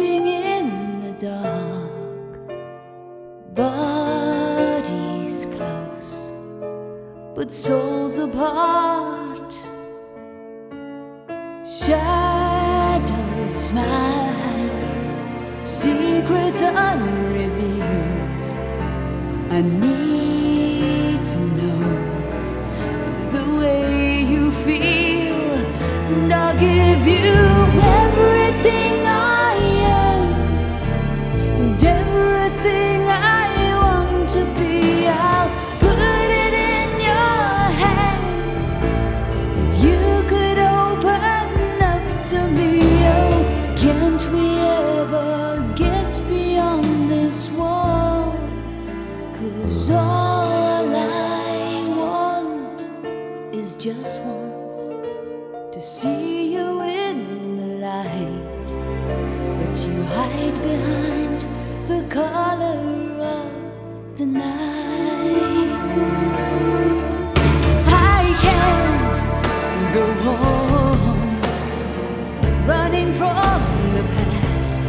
living in the dark, bodies close, but souls apart. Shadowed smiles, secrets unrevealed. I need to know the way you feel, and I'll give you everything I am and everything I want to be. I'll put it in your hands. If you could open up to me, oh, can't we ever get beyond this wall? 'Cause all I want is just once to see you in the light, but you hide behind the color of the night. I can't go home, running from the past.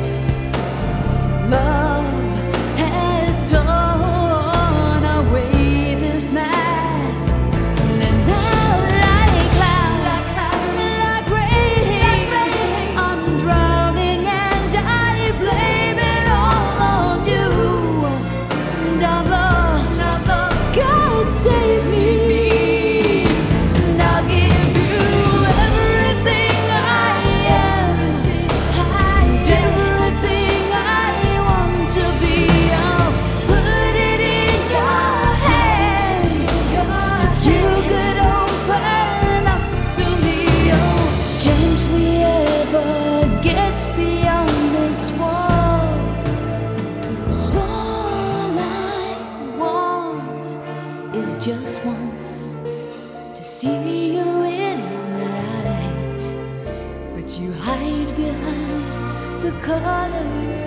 Love has torn away this mask, and now like clouds, like rain, I'm drowning and I blame it all on you. And I'm lost, God save me. And I'll give you everything I am and everything I want to be. I'll put it in your hands. If you could open up to me, oh, can't we ever get beyond this wall? 'Cause all I want is just once to see you in the light, but you hide behind the color